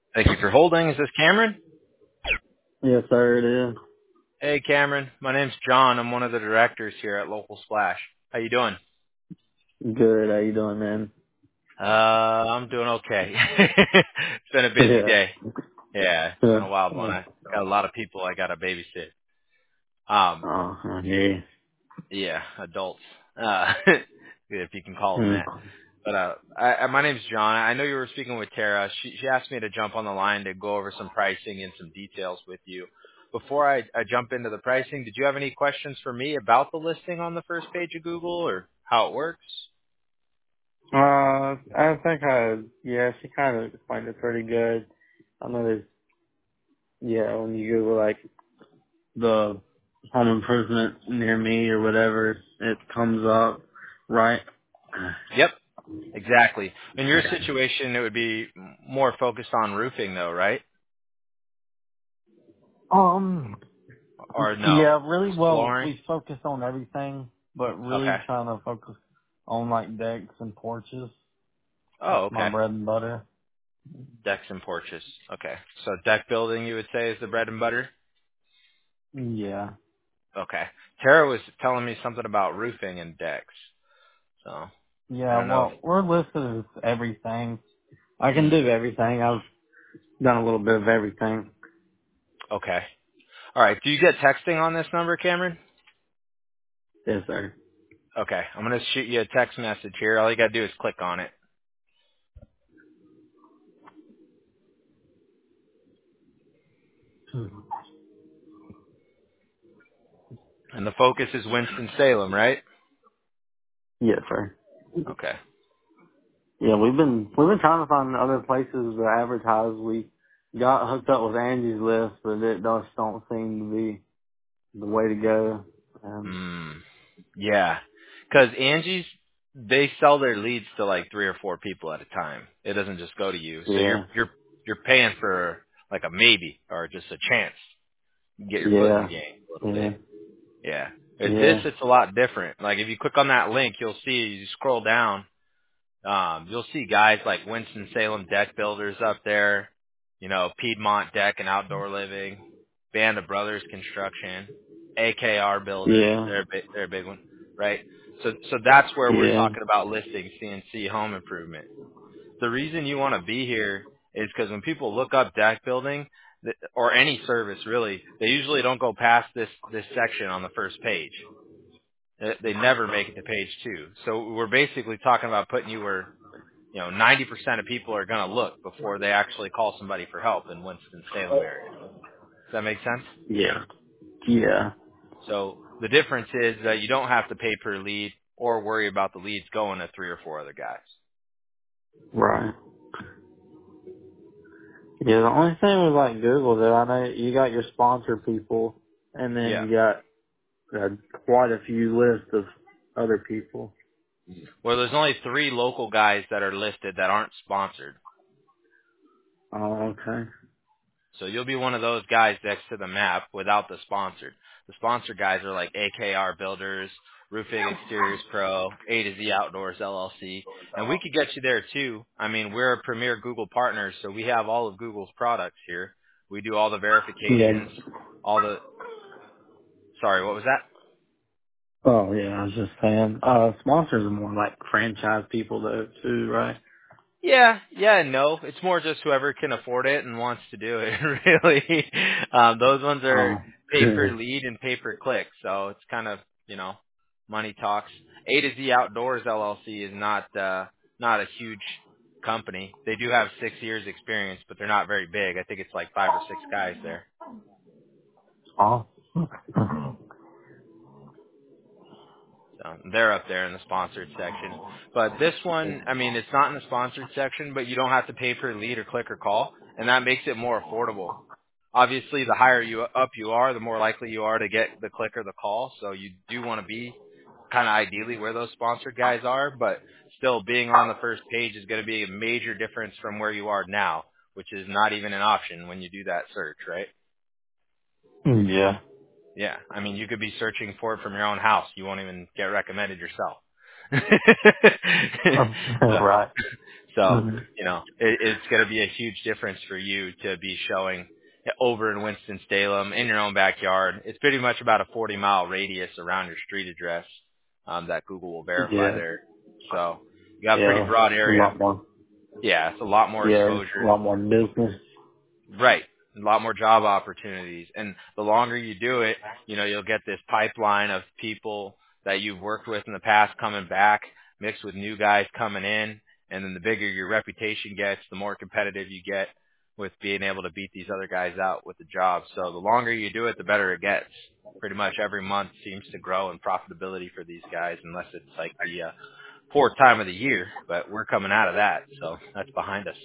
Thank you for holding. Is this Cameron? Yes, sir, it is. Hey, Cameron. My name's John. I'm one of the directors here at Local Splash. How you doing? Good. How you doing, man? I'm doing okay. It's been a busy Yeah. day. Yeah, it's been Yeah. a wild one. I got a lot of people I got to babysit. Um, Yeah. yeah, adults. If you can call them Hmm. that. But my name's John. I know you were speaking with Tara. She asked me to jump on the line to go over some pricing and some details with you. Before I jump into the pricing, did you have any questions for me about the listing on the first page of Google or how it works? I think yeah, she kind of explained it pretty good. I know there's, yeah, when you Google, like, the home improvement near me or whatever, it comes up, right? Yep, exactly. In your situation, it would be more focused on roofing, though, right? Um, Or no? yeah, really, Just well, flooring? we focus on everything, but Okay. really trying to focus on, like, decks and porches. Oh, That's my okay. bread and butter. Decks and porches. Okay. So deck building, you would say, is the bread and butter? Yeah. Okay. Tara was telling me something about roofing and decks. So I Yeah, don't know. well, we're listed as everything. I can Mm, do everything. I've done a little bit of everything. okay. All right. Do you get texting on this number, Cameron? Yes, sir. Okay. I'm gonna shoot you a text message here. All you gotta do is click on it. Hmm. And the focus is Winston Salem, right? Yes, sir. Okay. Yeah, we've been trying to find other places to advertise. We got hooked up with Angie's List, but it just don't seem to be the way to go. Hmm. Yeah. Because Angie's, they sell their leads to like 3 or 4 people at a time. It doesn't just go to you. So Yeah, you're paying for like a maybe or just a chance. Get your foot in the yeah, game a little yeah, bit. Yeah. With this, yeah, it's a lot different. Like if you click on that link, you'll see, you scroll down, you'll see guys like Winston-Salem Deck Builders up there, you know, Piedmont Deck and Outdoor Living, Band of Brothers Construction, AKR Builders, yeah, they're a big one, right? So that's where we're yeah, talking about listing CNC home improvement. The reason you want to be here is because when people look up deck building or any service really, they usually don't go past this section on the first page. They never make it to page 2. So we're basically talking about putting you where 90% of people are going to look before they actually call somebody for help in Winston-Salem area. Does that make sense? yeah, yeah. So the difference is that you don't have to pay per lead or worry about the leads going to 3 or 4 other guys. Right. Yeah, the only thing with like Google that I know you got your sponsor people, and then Yeah. you got uh, quite a few lists of other people. Well, there's only 3 local guys that are listed that aren't sponsored. Oh, okay. So you'll be one of those guys next to the map without the sponsored. The sponsored guys are like AKR Builders, Roofing Exteriors Pro, A to Z Outdoors LLC, and we could get you there too. I mean, we're a premier Google partner, so we have all of Google's products here. We do all the Yeah. verifications, all the. Sorry, what was that? Oh, yeah. I was just saying. Sponsors are more like franchise people though, too, right? Yeah, and no. It's more just whoever can afford it and wants to do it, really. Those ones are Oh. pay per lead and pay per click, so it's kind of, money talks. A to Z Outdoors LLC is not a huge company. They do have 6 years experience, but they're not very big. I think it's like 5 or 6 guys there. Oh. So they're up there in the sponsored section. But this one, I mean, it's not in the sponsored section, but you don't have to pay per lead or click or call, and that makes it more affordable. Obviously, the higher you are, the more likely you are to get the click or the call. So you do want to be kind of ideally where those sponsored guys are, but still being on the first page is going to be a major difference from where you are now, which is not even an option when you do that search, right? Yeah. Yeah, I mean, you could be searching for it from your own house. You won't even get recommended yourself. so, Right. So, Mhm. it's going to be a huge difference for you to be showing over in Winston-Salem in your own backyard. It's pretty much about a 40-mile radius around your street address that Google will verify Yeah. there. So you got a pretty Yeah. broad A area. lot more. Yeah, it's a lot more Yeah, it's a exposure. lot more business. Right. A lot more job opportunities. And the longer you do it, you'll get this pipeline of people that you've worked with in the past coming back, mixed with new guys coming in. And then the bigger your reputation gets, the more competitive you get with being able to beat these other guys out with the job. So the longer you do it, the better it gets. Pretty much every month seems to grow in profitability for these guys, unless it's like the poor time of the year. But we're coming out of that, so that's behind us.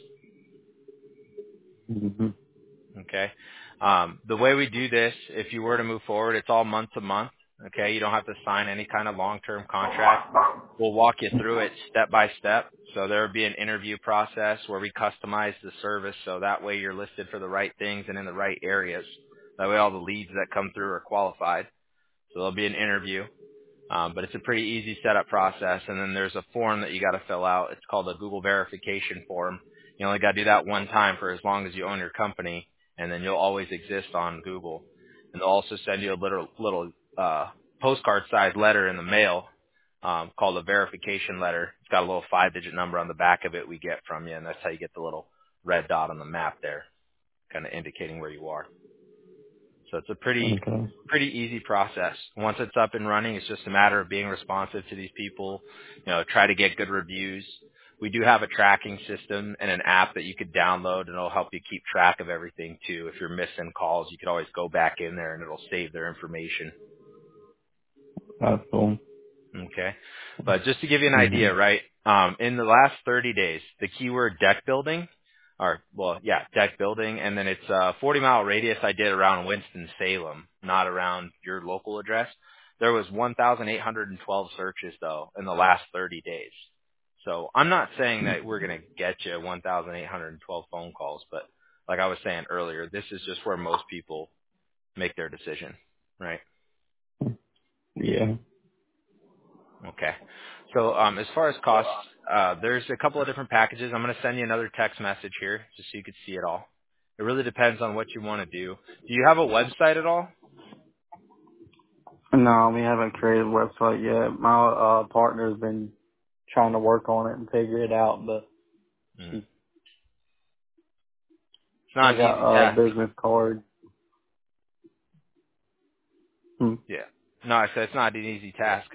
Mm-hmm. Okay. The way we do this, if you were to move forward, it's all month to month. Okay. You don't have to sign any kind of long-term contract. We'll walk you through it step by step. So there will be an interview process where we customize the service so that way you're listed for the right things and in the right areas. That way all the leads that come through are qualified. So there'll be an interview. But it's a pretty easy setup process. And then there's a form that you got to fill out. It's called a Google verification form. You only got to do that one time for as long as you own your company, and then you'll always exist on Google. And they'll also send you a little postcard-sized letter in the mail called a verification letter. It's got a little 5-digit number on the back of it we get from you, and that's how you get the little red dot on the map there, kind of indicating where you are. So it's a Okay. pretty easy process. Once it's up and running, it's just a matter of being responsive to these people, try to get good reviews. We do have a tracking system and an app that you could download, and it'll help you keep track of everything too. If you're missing calls, you could always go back in there and it'll save their information. That's cool. Okay. But just to give you an Mm-hmm. idea, right? In the last 30 days, the keyword deck building, deck building, and then it's a 40-mile radius I did around Winston-Salem, not around your local address. There was 1,812 searches, though, in the last 30 days. So I'm not saying that we're going to get you 1,812 phone calls, but like I was saying earlier, this is just where most people make their decision, right? Yeah. Okay. So as far as costs, there's a couple of different packages. I'm going to send you another text message here just so you can see it all. It really depends on what you want to do. Do you have a website at all? No, we haven't created a website yet. My partner's been trying to work on it and figure it out, but Mm. she It's not I an easy got a task. business card. Hmm. Yeah. No, I said it's not an easy task.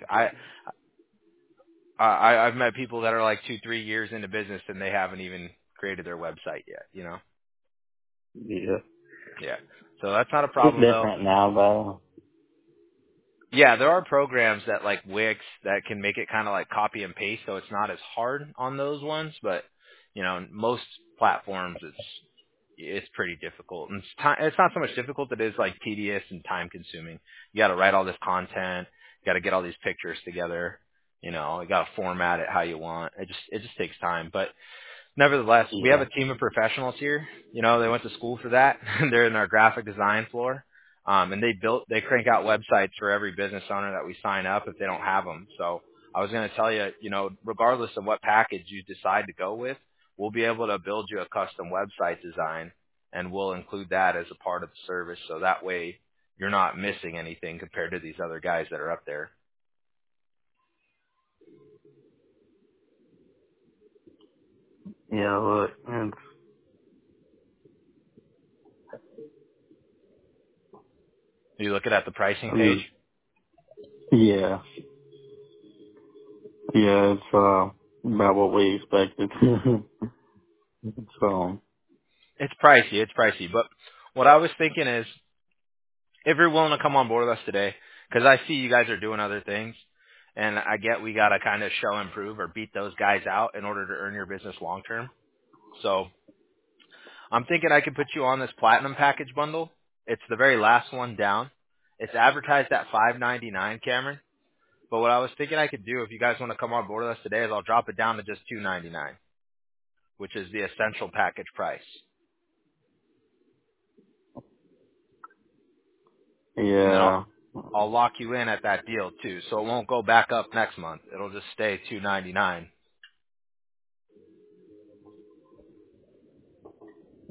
I've met people that are like 2-3 years into business and they haven't even created their website yet. Yeah. Yeah. So that's not a It's problem though. different now, though. Yeah, there are programs that like Wix that can make it kind of like copy and paste, so it's not as hard on those ones. But most platforms, it's pretty difficult, and it's not so much difficult. It is like tedious and time consuming. You got to write all this content, you got to get all these pictures together. You got to format it how you want. It just takes time, but nevertheless, we have Yeah. a team of professionals here. They went to school for that. They're in our graphic design floor. And they crank out websites for every business owner that we sign up if they don't have them. So I was going to tell you, regardless of what package you decide to go with, we'll be able to build you a custom website design, and we'll include that as a part of the service. So that way you're not missing anything compared to these other guys that are up there. Yeah, look, Are you looking at the pricing page? it's, yeah. Yeah, it's about what we expected. So, It's pricey. It's pricey. But what I was thinking is, if you're willing to come on board with us today, because I see you guys are doing other things, and I get we got to kind of show and prove or beat those guys out in order to earn your business long term. So I'm thinking I could put you on this platinum package bundle. It's the very last one down. It's advertised at $5.99, Cameron. But what I was thinking I could do, if you guys want to come on board with us today, is I'll drop it down to just $2.99, which is the essential package price. And then yeah. I'll lock you in at that deal too, so it won't go back up next month. It'll just stay $2.99.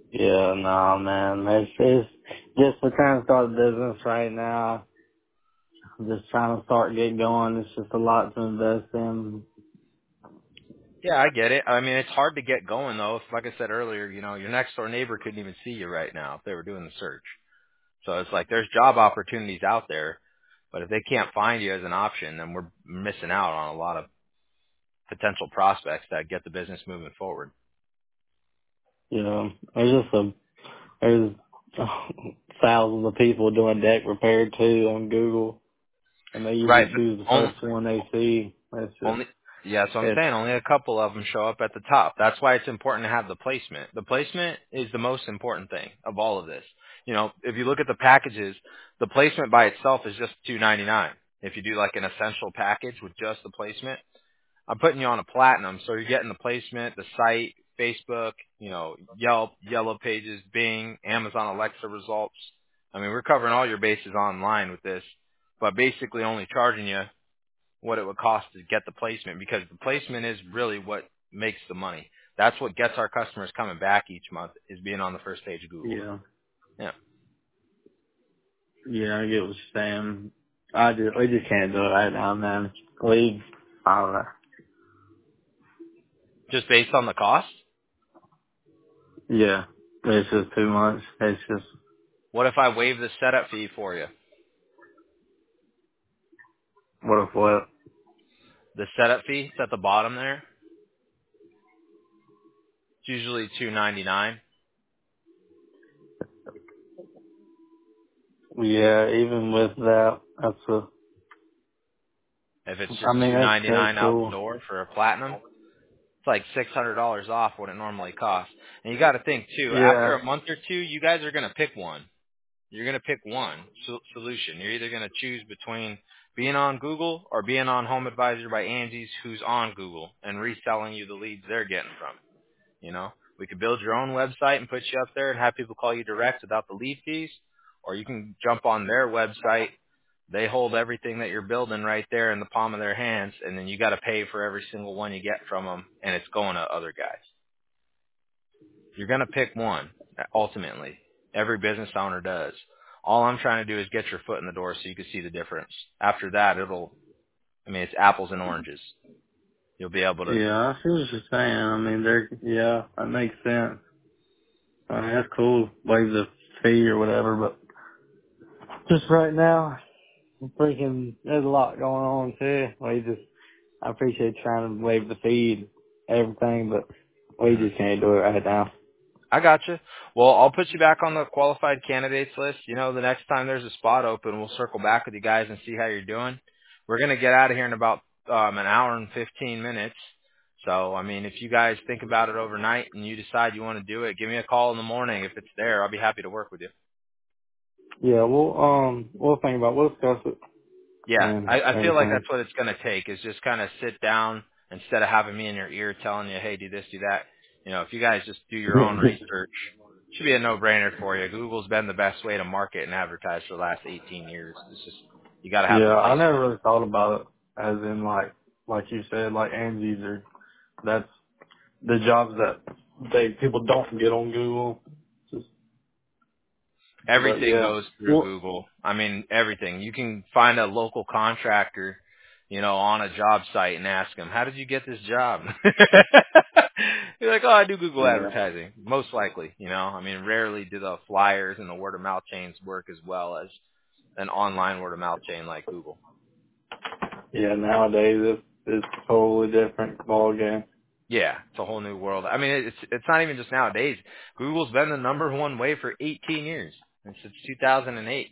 Yeah, no, man. It's just we're trying to start a business right now. I'm just trying to start get going. It's just a lot to invest in. Yeah, I get it. I mean, it's hard to get going though. If, like I said earlier, your next door neighbor couldn't even see you right now if they were doing the search. So it's like there's job opportunities out there, but if they can't find you as an option, then we're missing out on a lot of potential prospects that get the business moving forward. You know, there's thousands of people doing deck repair too on Google, and they Right. usually But choose the first one they see. That's just only, yeah, so I'm it's saying only a couple of them show up at the top. That's why it's important to have the placement. The placement is the most important thing of all of this. If you look at the packages, the placement by itself is just $2.99. If you do like an essential package with just the placement, I'm putting you on a platinum, so you're getting the placement, the site, Facebook, Yelp, Yellow Pages, Bing, Amazon Alexa results. I mean, we're covering all your bases online with this, but basically only charging you what it would cost to get the placement, because the placement is really what makes the money. That's what gets our customers coming back each month, is being on the first page of Google. yeah, Yeah. yeah. I get what you're saying. We just can't do it right now, man. I don't know. Just based on the cost? Yeah, it's just too much. It's just What if I waive the setup fee for you? what? The setup fee, it's at the bottom there. It's usually $2.99. Yeah, even with that, If it's I just mean, that's $2.99 out the cool. door for a platinum, it's like $600 off what it normally costs. And you got to think too, after Yeah, a month or two, you guys are going to pick one. You're going to pick one solution. You're either going to choose between being on Google or being on Home Advisor by Angie's, who's on Google, and reselling you the leads they're getting from. We could build your own website and put you up there and have people call you direct without the lead fees, or you can jump on their website. They hold everything that you're building right there in the palm of their hands, and then you got to pay for every single one you get from them, and it's going to other guys. You're going to pick one, ultimately. Every business owner does. All I'm trying to do is get your foot in the door so you can see the difference. After that, it's apples and oranges. You'll be able to. yeah, I see what you're saying. I mean, yeah, that makes sense. I mean, that's cool. Waive the fee or whatever, but just right now, there's a lot going on too. I appreciate trying to waive the fee and everything, but we Mhm. just can't do it right now. I gotcha. Well, I'll put you back on the qualified candidates list. The next time there's a spot open, we'll circle back with you guys and see how you're doing. We're going to get out of here in about an hour and 15 minutes. So, if you guys think about it overnight and you decide you want to do it, give me a call in the morning. If it's there, I'll be happy to work with you. Yeah, we'll discuss it Yeah, and I feel like everything. that's what it's going to take, is just kind of sit down instead of having me in your ear telling you, hey, do this, do that. If you guys just do your own research, it should be a no-brainer for you. Google's been the best way to market and advertise for the last 18 years. It's just, you got to have the Yeah, I placement. never really thought about it as in like you said, like Angie's or that's the jobs that people don't get on Google. Just, but Everything yeah, goes through well, Google. Everything. You can find a local contractor, on a job site and ask them, how did you get this job? You're like, oh, I do Google yeah, advertising. Most likely, rarely do the flyers and the word of mouth chains work as well as an online word of mouth chain like Google. yeah. Nowadays it's a totally different ball game. Yeah, it's a whole new world. It's not even just nowadays. Google's been the number one way for 18 years, and since 2008.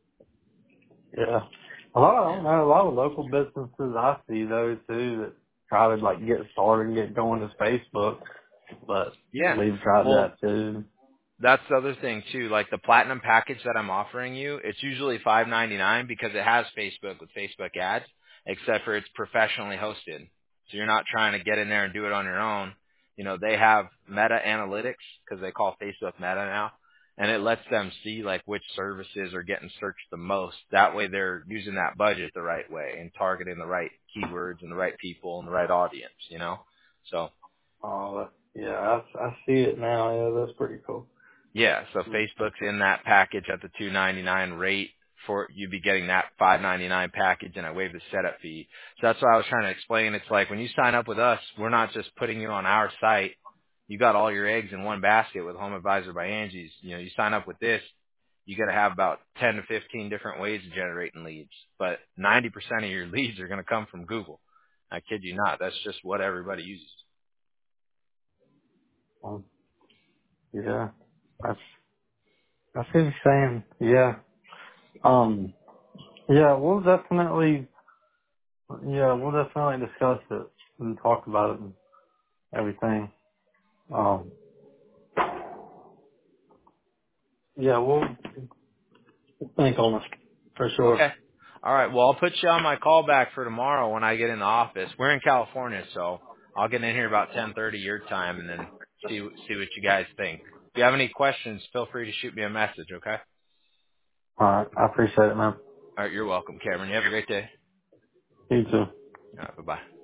Yeah, I Yeah. don't know, a lot of local businesses I see though too that try to like get started and get going to Facebook, but Yeah. we've tried Well, that too. that's the other thing too. Like the platinum package that I'm offering you, it's usually $5.99 because it has Facebook with Facebook ads, except for it's professionally hosted. So you're not trying to get in there and do it on your own. They have meta analytics because they call Facebook meta now, and it lets them see like which services are getting searched the most. That way they're using that budget the right way and targeting the right keywords and the right people and the right audience. So Yeah, I see it now. Yeah, that's pretty cool. Yeah, so Facebook's in that package at the $2.99 rate. For you'd be getting that $5.99 package, and I waive the setup fee. So that's what I was trying to explain. It's like when you sign up with us, we're not just putting you on our site. You got all your eggs in one basket with Home Advisor by Angie's. You know, you sign up with this, you got to have about 10 to 15 different ways of generating leads. But 90% of your leads are going to come from Google. I kid you not. That's just what everybody uses. Yeah. That's I see what you're saying. Yeah. Um. Yeah. We'll definitely discuss it and talk about it and everything. Um. Yeah. We'll think on it for sure. Okay. All right. Well, I'll put you on my call back for tomorrow when I get in the office. We're in California, so I'll get in here about 10:30 your time, and then see what you guys think. If you have any questions, feel free to shoot me a message. Okay. All right. I appreciate it, man. All right. You're welcome, Cameron. You have a great day. You too. All right. Bye bye.